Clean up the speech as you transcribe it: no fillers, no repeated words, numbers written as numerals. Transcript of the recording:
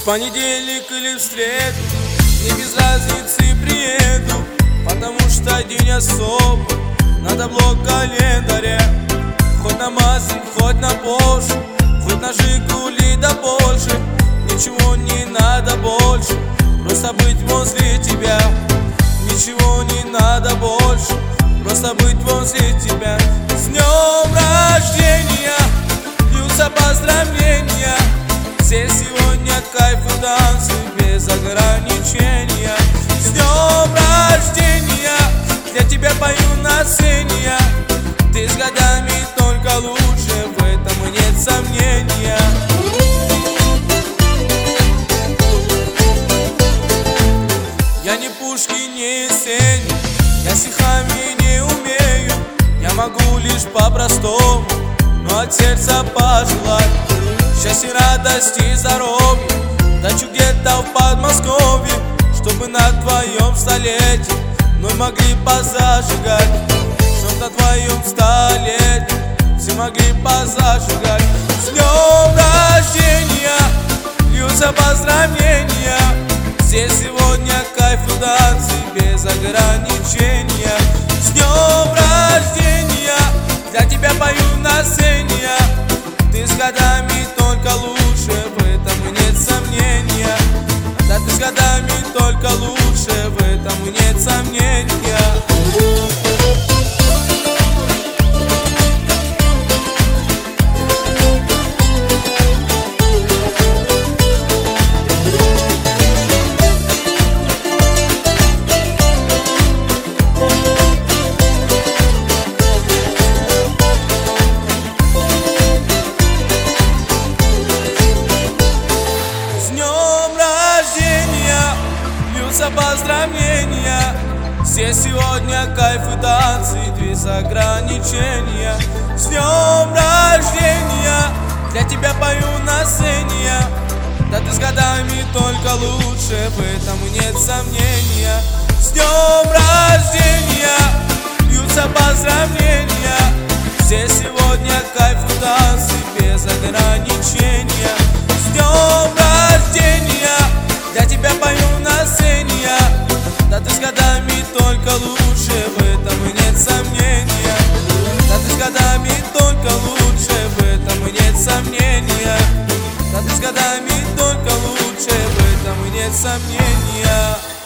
понедельник или в среду, мне без разницы приеду, потому что день особый, надо блок календаря. Хоть на Мазде, хоть на Порше, хоть на Жигули, да больше. Ничего не надо больше, просто быть возле тебя. Ничего не надо больше, просто быть возле тебя. С днем рождения, льются поздравления. Все сегодня кайф и танцы без ограничения. С днем рождения, для тебя пою на сцене я. Ты с годами только лучше, в этом нет сомнения. Я не Пушкин, не Есенин, я стихами не умею. Я могу лишь по-простому, но от сердца пожелать счастья, радости, здоровья. Дачу где-то в Подмосковье, чтобы на твоем столетии мы могли позажигать. Чтоб на твоем столетии все могли позажигать. С днем рождения, льются поздравления. Здесь сегодня кайф и танцы без ограничения. С днем рождения, для тебя пою на сцене я. Ты с годами только лучше, в этом нет сомнения. Да, ты с годами только лучше, в этом нет сомнения. Поздравления, все сегодня кайф и танцы без ограничения. С днем рождения, для тебя пою на сцене я. Да, ты с годами только лучше, в этом нет сомнения. С днем рождения, льются поздравления. Все сегодня кайф и танцы без ограничения. С днем рождения, для тебя пою на сцене я. Да, ты с годами только лучше, в этом нет сомнения. Да, ты с годами только лучше, в этом нет сомнения. Да, ты с годами только лучше, в этом нет сомнения.